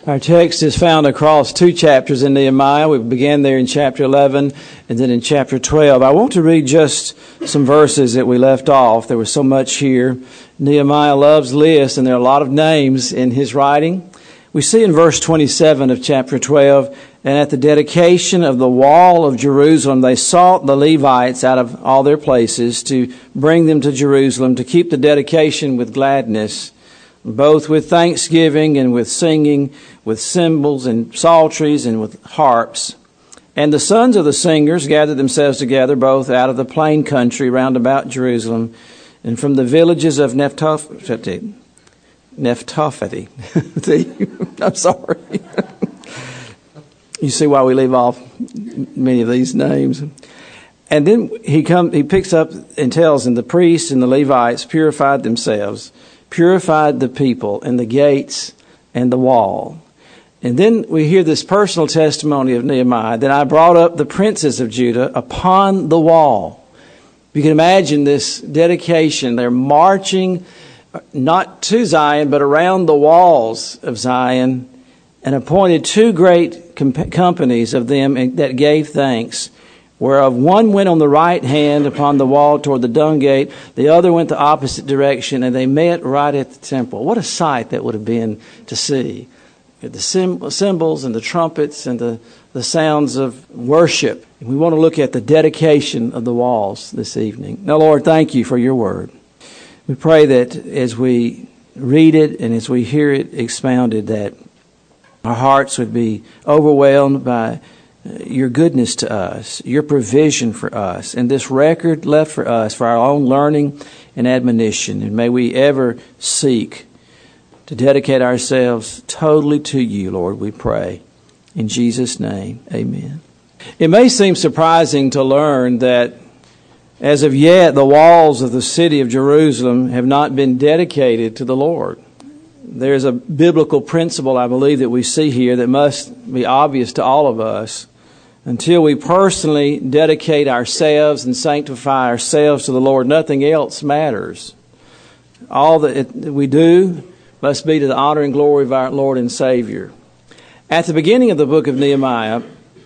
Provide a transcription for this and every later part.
Our text is found across 2 chapters in Nehemiah. We began there in chapter 11 and then in chapter 12. I want to read just some verses that we left off. There was so much here. Nehemiah loves lists, and there are a lot of names in his writing. We see in verse 27 of chapter 12, and at the dedication of the wall of Jerusalem, they sought the Levites out of all their places to bring them to Jerusalem to keep the dedication with gladness, both with thanksgiving and with singing, with cymbals and psalteries and with harps. And the sons of the singers gathered themselves together, both out of the plain country round about Jerusalem, and from the villages of Nephtophati. See, I'm sorry. You see why we leave off many of these names. And then he picks up and tells them, the priests and the Levites purified themselves, purified the people and the gates and the wall. And then we hear this personal testimony of Nehemiah, that I brought up the princes of Judah upon the wall. You can imagine this dedication. They're marching not to Zion, but around the walls of Zion, and appointed 2 great companies of them that gave thanks, whereof one went on the right hand upon the wall toward the dung gate, the other went the opposite direction, and they met right at the temple. What a sight that would have been to see. The cymbals and the trumpets and the sounds of worship. We want to look at the dedication of the walls this evening. Now, Lord, thank you for your word. We pray that as we read it and as we hear it expounded, that our hearts would be overwhelmed by your goodness to us, your provision for us, and this record left for us for our own learning and admonition. And may we ever seek to dedicate ourselves totally to you, Lord, we pray. In Jesus' name, amen. It may seem surprising to learn that as of yet the walls of the city of Jerusalem have not been dedicated to the Lord. There's a biblical principle, I believe, that we see here that must be obvious to all of us. Until we personally dedicate ourselves and sanctify ourselves to the Lord, nothing else matters. All that we do must be to the honor and glory of our Lord and Savior. At the beginning of the book of Nehemiah,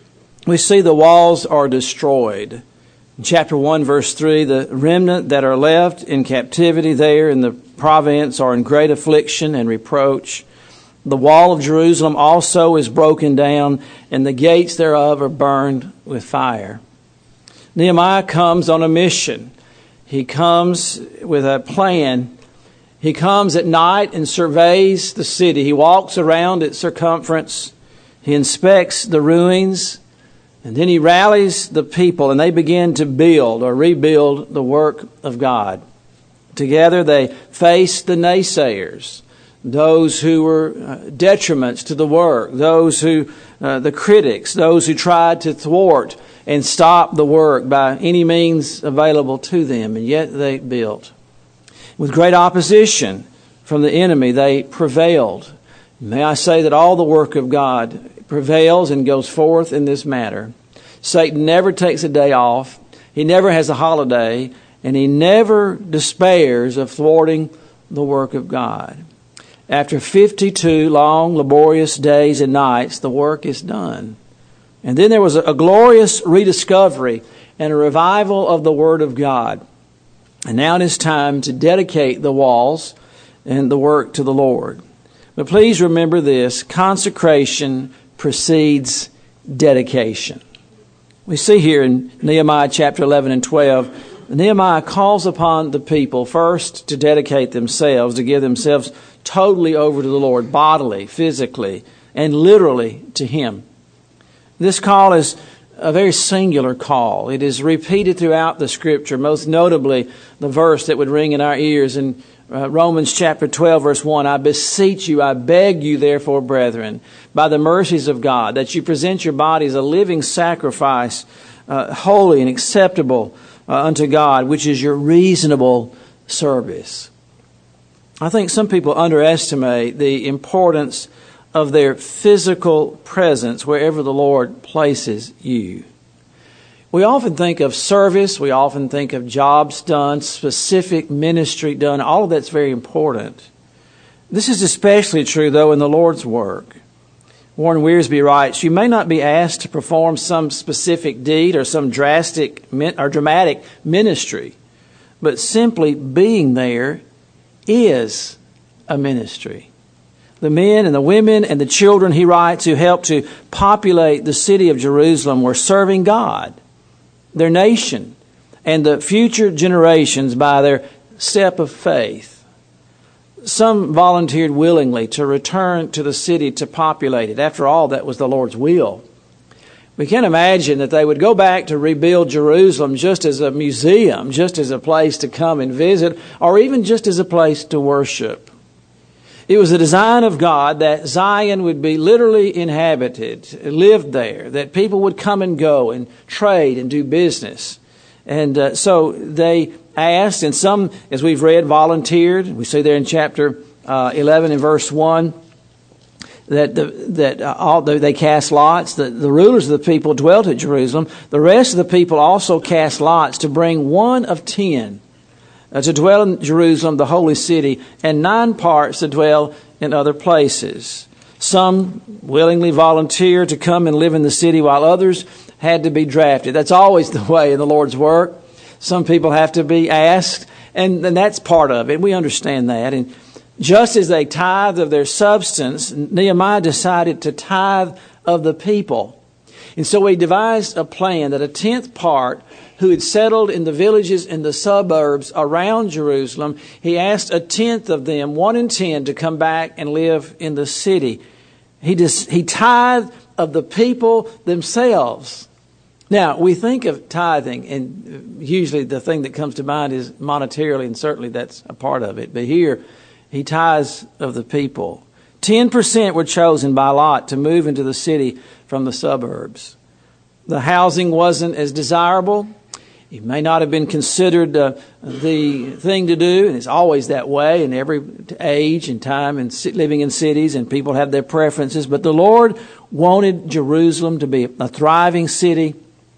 we see the walls are destroyed. In chapter 1, verse 3, the remnant that are left in captivity there in the province are in great affliction and reproach. The wall of Jerusalem also is broken down, and the gates thereof are burned with fire. Nehemiah comes on a mission. He comes with a plan. He comes at night and surveys the city. He walks around its circumference. He inspects the ruins. And then he rallies the people, and they begin to build or rebuild the work of God. Together they face the naysayers, those who were detriments to the work, those who, the critics, those who tried to thwart and stop the work by any means available to them. And yet they built. With great opposition from the enemy, they prevailed. May I say that all the work of God prevails and goes forth in this matter. Satan never takes a day off. He never has a holiday. And he never despairs of thwarting the work of God. After 52 long, laborious days and nights, the work is done. And then there was a glorious rediscovery and a revival of the Word of God. And now it is time to dedicate the walls and the work to the Lord. But please remember this: consecration precedes dedication. We see here in Nehemiah chapter 11 and 12, Nehemiah calls upon the people first to dedicate themselves, to give themselves totally over to the Lord, bodily, physically, and literally to Him. This call is a very singular call. It is repeated throughout the Scripture, most notably the verse that would ring in our ears in Romans chapter 12, verse 1. I beseech you, I beg you, therefore, brethren, by the mercies of God, that you present your bodies a living sacrifice, holy and acceptable unto God, which is your reasonable service. I think some people underestimate the importance of their physical presence wherever the Lord places you. We often think of service, we often think of jobs done, specific ministry done. All of that's very important. This is especially true, though, in the Lord's work. Warren Wiersbe writes, "You may not be asked to perform some specific deed or some drastic or dramatic ministry, but simply being there is a ministry." The men and the women and the children, he writes, who helped to populate the city of Jerusalem were serving God, their nation, and the future generations by their step of faith. Some volunteered willingly to return to the city to populate it. After all, that was the Lord's will. We can imagine that they would go back to rebuild Jerusalem just as a museum, just as a place to come and visit, or even just as a place to worship. It was the design of God that Zion would be literally inhabited, lived there, that people would come and go and trade and do business. And so they asked, and some, as we've read, volunteered. We see there in chapter 11 and verse 1 that they cast lots. The rulers of the people dwelt at Jerusalem. The rest of the people also cast lots to bring 1 of 10 to dwell in Jerusalem, the holy city, and 9 parts to dwell in other places. Some willingly volunteered to come and live in the city, while others had to be drafted. That's always the way in the Lord's work. Some people have to be asked, and that's part of it. We understand that. And just as they tithed of their substance, Nehemiah decided to tithe of the people. And so he devised a plan that a 10th part who had settled in the villages and the suburbs around Jerusalem, he asked a 10th of them, 1 in 10, to come back and live in the city. He tithed of the people themselves. Now, we think of tithing, and usually the thing that comes to mind is monetarily, and certainly that's a part of it. But here, he tithes of the people. 10% were chosen by lot to move into the city from the suburbs. The housing wasn't as desirable. It may not have been considered the thing to do, and it's always that way in every age and time and living in cities, and people have their preferences. But the Lord wanted Jerusalem to be a thriving city,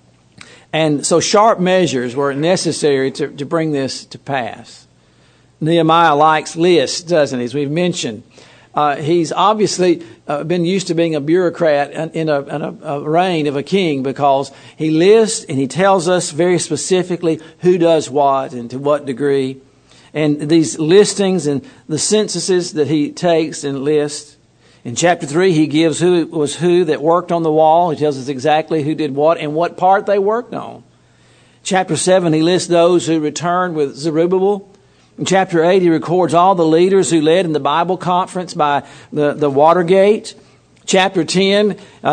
and so sharp measures were necessary to bring this to pass. Nehemiah likes lists, doesn't he? As we've mentioned, he's obviously been used to being a bureaucrat in a reign of a king, because he lists and he tells us very specifically who does what and to what degree. And these listings and the censuses that he takes and lists. In chapter 3, he gives who that worked on the wall. He tells us exactly who did what and what part they worked on. Chapter 7, he lists those who returned with Zerubbabel. In chapter 8, he records all the leaders who led in the Bible conference by the Watergate. Chapter 10,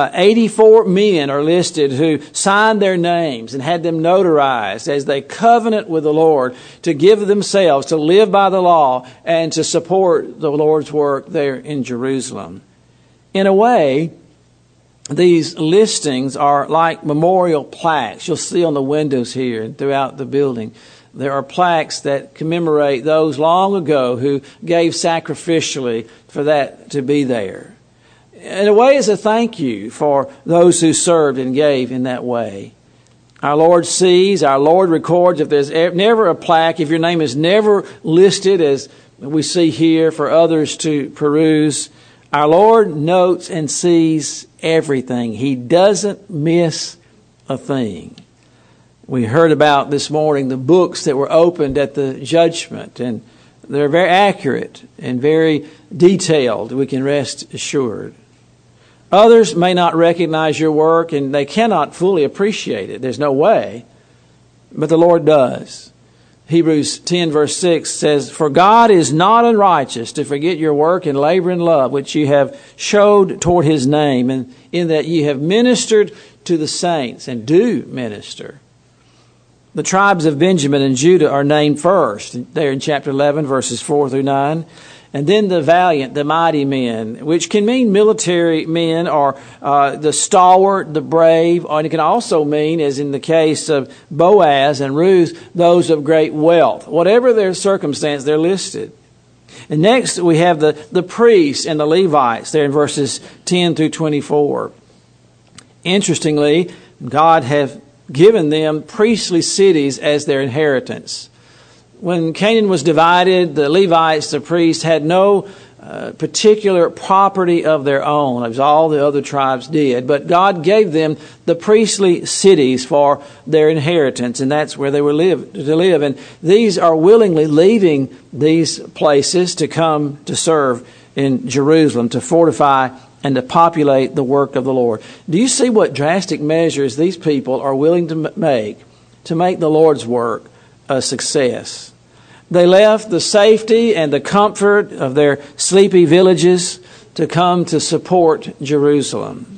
84 men are listed who signed their names and had them notarized as they covenant with the Lord to give themselves, to live by the law, and to support the Lord's work there in Jerusalem. In a way, these listings are like memorial plaques. You'll see on the windows here and throughout the building. There are plaques that commemorate those long ago who gave sacrificially for that to be there. In a way, as a thank you for those who served and gave in that way. Our Lord sees, our Lord records. If there's never a plaque, if your name is never listed as we see here for others to peruse, our Lord notes and sees everything. He doesn't miss a thing. We heard about this morning the books that were opened at the judgment, and they're very accurate and very detailed. We can rest assured. Others may not recognize your work, and they cannot fully appreciate it. There's no way. But the Lord does. Hebrews 10 verse 6 says, "For God is not unrighteous to forget your work and labor and love, which you have showed toward His name, and in that you have ministered to the saints," and do minister. The tribes of Benjamin and Judah are named first, there in chapter 11, verses 4 through 9. And then the valiant, the mighty men, which can mean military men, or the stalwart, the brave, and it can also mean, as in the case of Boaz and Ruth, those of great wealth. Whatever their circumstance, they're listed. And next we have the priests and the Levites there in verses 10 through 24. Interestingly, God have given them priestly cities as their inheritance. When Canaan was divided, the Levites, the priests, had no particular property of their own, as all the other tribes did. But God gave them the priestly cities for their inheritance, and that's where they were to live. And these are willingly leaving these places to come to serve in Jerusalem, to fortify and to populate the work of the Lord. Do you see what drastic measures these people are willing to make the Lord's work a success? They left the safety and the comfort of their sleepy villages to come to support Jerusalem.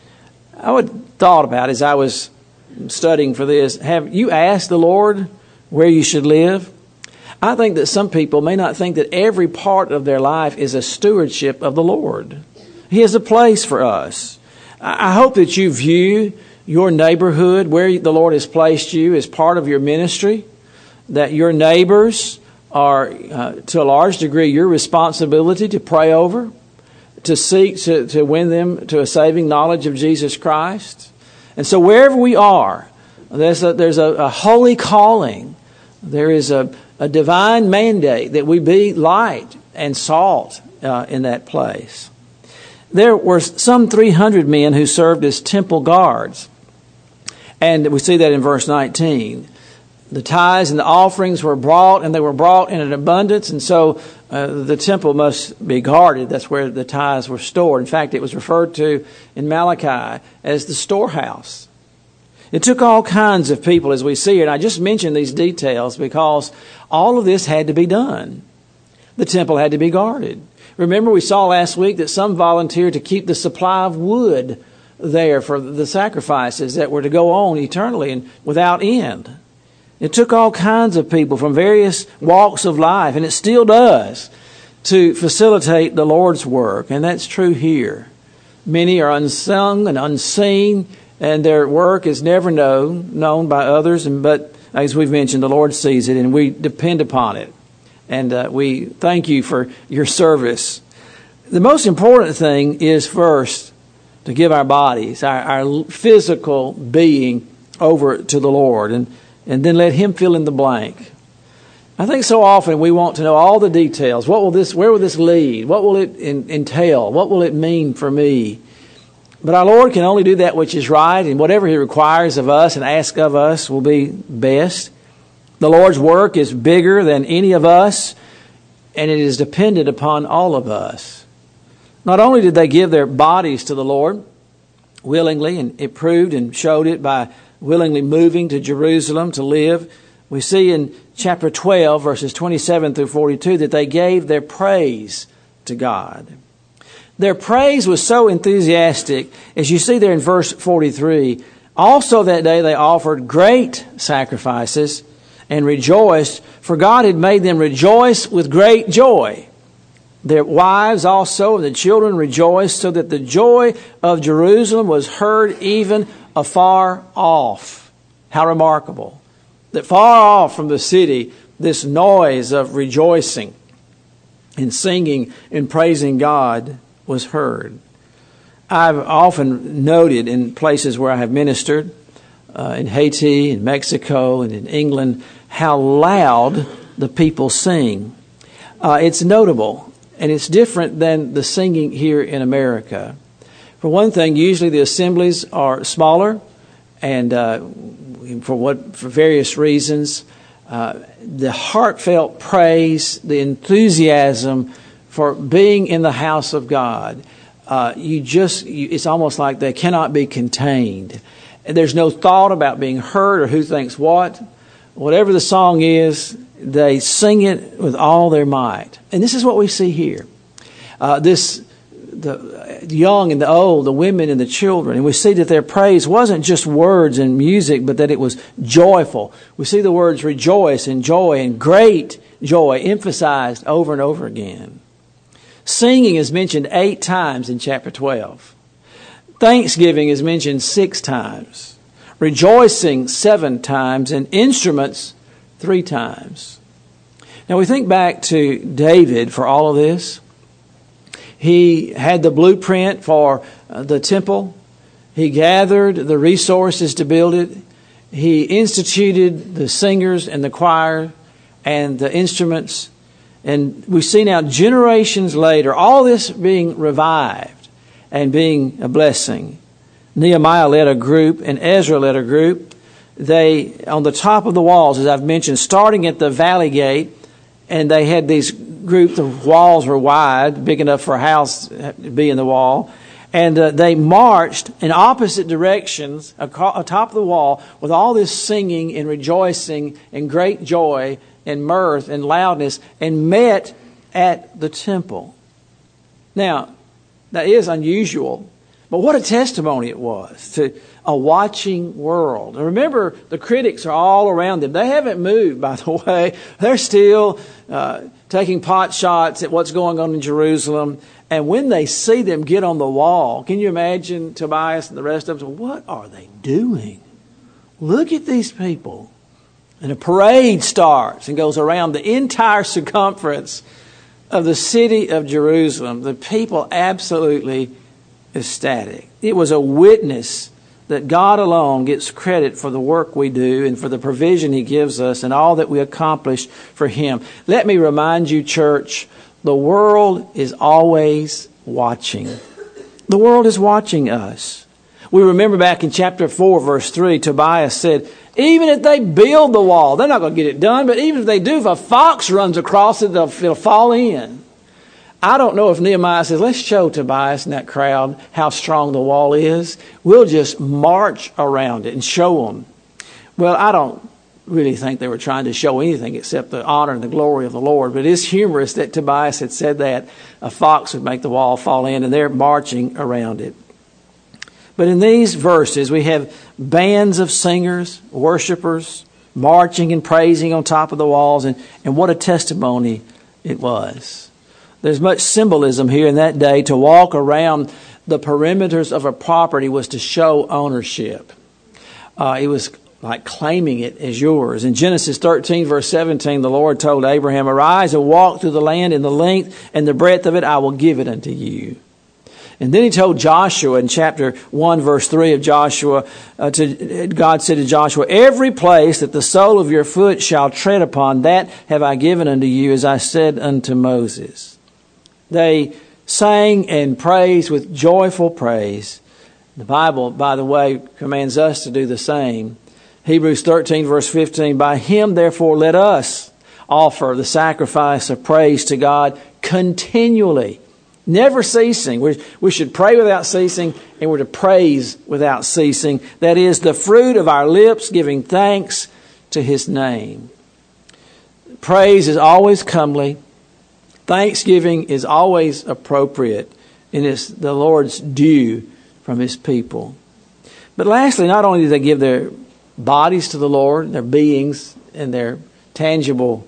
I would thought about as I was studying for this, have you asked the Lord where you should live? I think that some people may not think that every part of their life is a stewardship of the Lord. He has a place for us. I hope that you view your neighborhood, where the Lord has placed you, as part of your ministry, that your neighbors are, to a large degree, your responsibility to pray over, to seek to win them to a saving knowledge of Jesus Christ. And so wherever we are, there's a holy calling. There is a divine mandate that we be light and salt in that place. There were some 300 men who served as temple guards. And we see that in verse 19. The tithes and the offerings were brought, and they were brought in an abundance. And so the temple must be guarded. That's where the tithes were stored. In fact, it was referred to in Malachi as the storehouse. It took all kinds of people, as we see it. And I just mentioned these details because all of this had to be done. The temple had to be guarded. Remember, we saw last week that some volunteered to keep the supply of wood there for the sacrifices that were to go on eternally and without end. It took all kinds of people from various walks of life, and it still does, to facilitate the Lord's work. And that's true here. Many are unsung and unseen, and their work is never known by others. But as we've mentioned, the Lord sees it, and we depend upon it. And we thank you for your service. The most important thing is first to give our bodies, our physical being, over to the Lord, and then let Him fill in the blank. I think so often we want to know all the details. Where will this lead? What will it entail? What will it mean for me? But our Lord can only do that which is right, and whatever He requires of us and asks of us will be best. The Lord's work is bigger than any of us, and it is dependent upon all of us. Not only did they give their bodies to the Lord willingly, and it proved and showed it by willingly moving to Jerusalem to live. We see in chapter 12, verses 27 through 42, that they gave their praise to God. Their praise was so enthusiastic, as you see there in verse 43. Also that day they offered great sacrifices and rejoiced, for God had made them rejoice with great joy. Their wives also and the children rejoiced, so that the joy of Jerusalem was heard even afar off. How remarkable that far off from the city, this noise of rejoicing and singing and praising God was heard. I've often noted in places where I have ministered, in Haiti, in Mexico, and in England, how loud the people sing. It's notable, and it's different than the singing here in America. For one thing, usually the assemblies are smaller, and for various reasons, the heartfelt praise, the enthusiasm for being in the house of God, it's almost like they cannot be contained. And there's no thought about being heard or who thinks what. Whatever the song is, they sing it with all their might. And this is what we see here. The young and the old, the women and the children. And we see that their praise wasn't just words and music, but that it was joyful. We see the words rejoice and joy and great joy emphasized over and over again. Singing is mentioned 8 times in chapter 12. Thanksgiving is mentioned 6 times. Rejoicing 7 times, and instruments 3 times. Now we think back to David for all of this. He had the blueprint for the temple. He gathered the resources to build it. He instituted the singers and the choir and the instruments. And we see now generations later, all this being revived and being a blessing. Nehemiah led a group and Ezra led a group. They, on the top of the walls, as I've mentioned, starting at the valley gate, and they had these groups, the walls were wide, big enough for a house to be in the wall. And they marched in opposite directions atop of the wall with all this singing and rejoicing and great joy and mirth and loudness, and met at the temple. Now, that is unusual, but what a testimony it was to a watching world. And remember, the critics are all around them. They haven't moved, by the way. They're still taking pot shots at what's going on in Jerusalem. And when they see them get on the wall, can you imagine Tobias and the rest of them? What are they doing? Look at these people. And a parade starts and goes around the entire circumference of the city of Jerusalem. The people absolutely ecstatic. It was a witness that God alone gets credit for the work we do and for the provision He gives us and all that we accomplish for Him. Let me remind you, church, the world is always watching. The world is watching us. We remember back in chapter 4, verse 3, Tobias said, even if they build the wall, they're not going to get it done, but even if they do, if a fox runs across it, it'll fall in. I don't know if Nehemiah says, let's show Tobias and that crowd how strong the wall is. We'll just march around it and show them. Well, I don't really think they were trying to show anything except the honor and the glory of the Lord. But it is humorous that Tobias had said that a fox would make the wall fall in, and they're marching around it. But in these verses, we have bands of singers, worshipers, marching and praising on top of the walls, and what a testimony it was. There's much symbolism here in that day. To walk around the perimeters of a property was to show ownership. It was like claiming it as yours. In Genesis 13, verse 17, the Lord told Abraham, arise and walk through the land in the length and the breadth of it. I will give it unto you. And then He told Joshua in chapter 1, verse 3 of Joshua, God said to Joshua, every place that the sole of your foot shall tread upon, that have I given unto you, as I said unto Moses. They sang and praised with joyful praise. The Bible, by the way, commands us to do the same. Hebrews 13, verse 15, by Him, therefore, let us offer the sacrifice of praise to God continually, never ceasing. We should pray without ceasing, and we're to praise without ceasing. That is the fruit of our lips, giving thanks to His name. Praise is always comely. Thanksgiving is always appropriate, and it's the Lord's due from His people. But lastly, not only do they give their bodies to the Lord, their beings and their tangible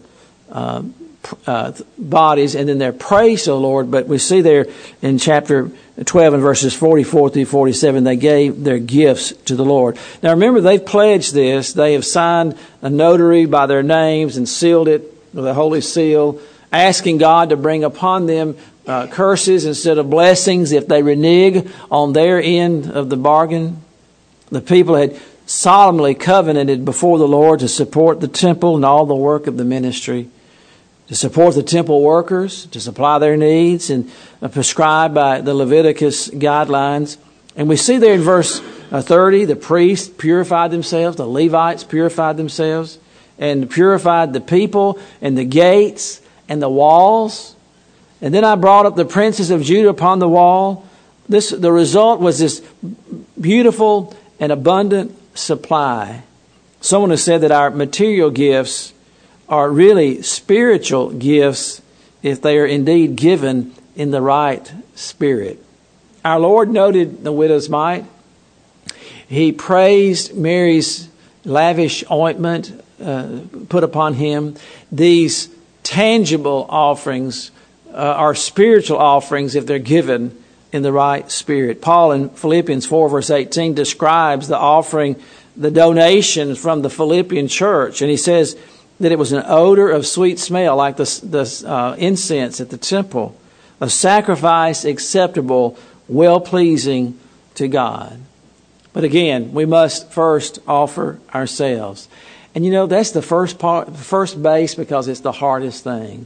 bodies, and then their praise to the Lord, but we see there in chapter 12 and verses 44 through 47, they gave their gifts to the Lord. Now remember, they've pledged this. They have signed a notary by their names and sealed it with a holy seal, asking God to bring upon them curses instead of blessings if they renege on their end of the bargain. The people had solemnly covenanted before the Lord to support the temple and all the work of the ministry, to support the temple workers, to supply their needs, and prescribed by the Leviticus guidelines. And we see there in verse 30, the priests purified themselves, the Levites purified themselves, and purified the people and the gates and the walls. And then I brought up the princes of Judah upon the wall. The result was this beautiful and abundant supply. Someone has said that our material gifts are really spiritual gifts if they are indeed given in the right spirit. Our Lord noted the widow's mite. He praised Mary's lavish ointment put upon Him. These tangible offerings are spiritual offerings if they're given in the right spirit. Paul in Philippians 4 verse 18 describes the offering, the donation from the Philippian church. And he says that it was an odor of sweet smell like the incense at the temple, a sacrifice acceptable, well-pleasing to God. But again, we must first offer ourselves. And you know, that's the first base because it's the hardest thing.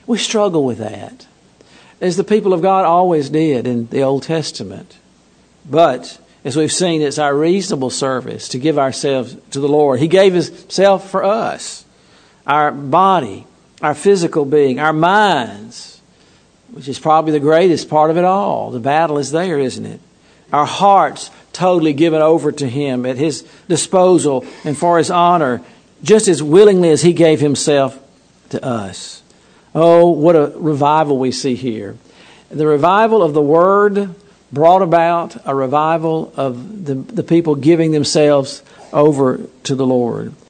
We struggle with that, as the people of God always did in the Old Testament. But, as we've seen, it's our reasonable service to give ourselves to the Lord. He gave Himself for us, our body, our physical being, our minds, which is probably the greatest part of it all. The battle is there, isn't it? Our hearts totally given over to Him at His disposal and for His honor, just as willingly as He gave Himself to us. Oh, what a revival we see here. The revival of the Word brought about a revival of the people giving themselves over to the Lord.